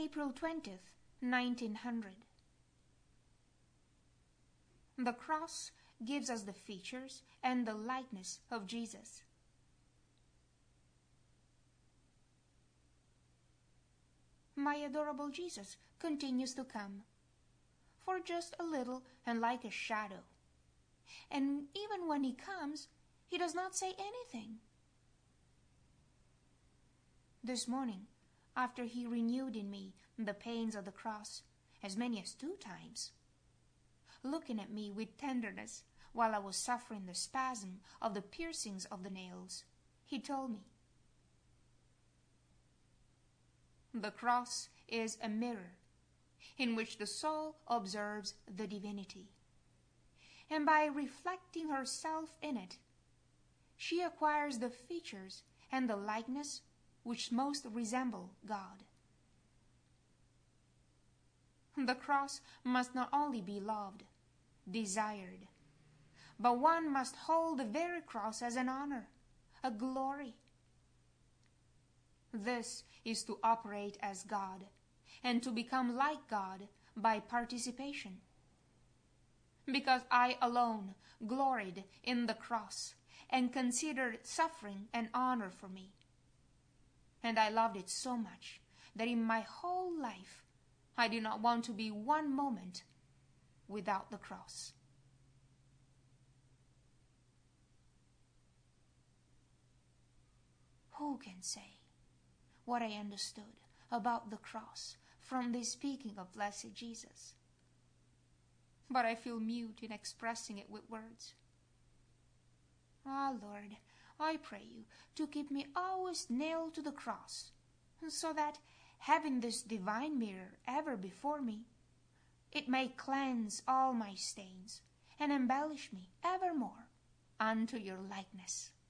April 20th, 1900. The cross gives us the features and the likeness of Jesus. My adorable Jesus continues to come, for just a little and like a shadow. And even when he comes, he does not say anything. This morning, after he renewed in me the pains of the cross, as many as 2 times, looking at me with tenderness while I was suffering the spasm of the piercings of the nails, he told me, "The cross is a mirror in which the soul observes the divinity, and by reflecting herself in it, she acquires the features and the likeness which most resemble God." The cross must not only be loved, desired, but one must hold the very cross as an honor, a glory. This is to operate as God, and to become like God by participation. Because I alone gloried in the cross, and considered suffering an honor for me. And I loved it so much that in my whole life I did not want to be one moment without the cross. Who can say what I understood about the cross from this speaking of blessed Jesus? But I feel mute in expressing it with words. Ah, Lord, I pray you to keep me always nailed to the cross, so that, having this divine mirror ever before me, it may cleanse all my stains and embellish me evermore unto your likeness.